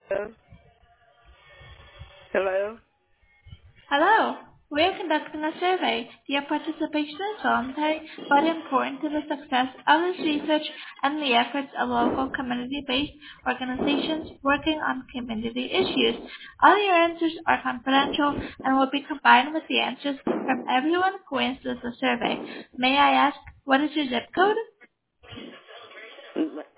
Hello? Hello? Hello. We are conducting a survey. Your participation is voluntary but important to the success of this research and the efforts of local community-based organizations working on community issues. All your answers are confidential and will be combined with the answers from everyone who answers the survey. May I ask, what is your zip code?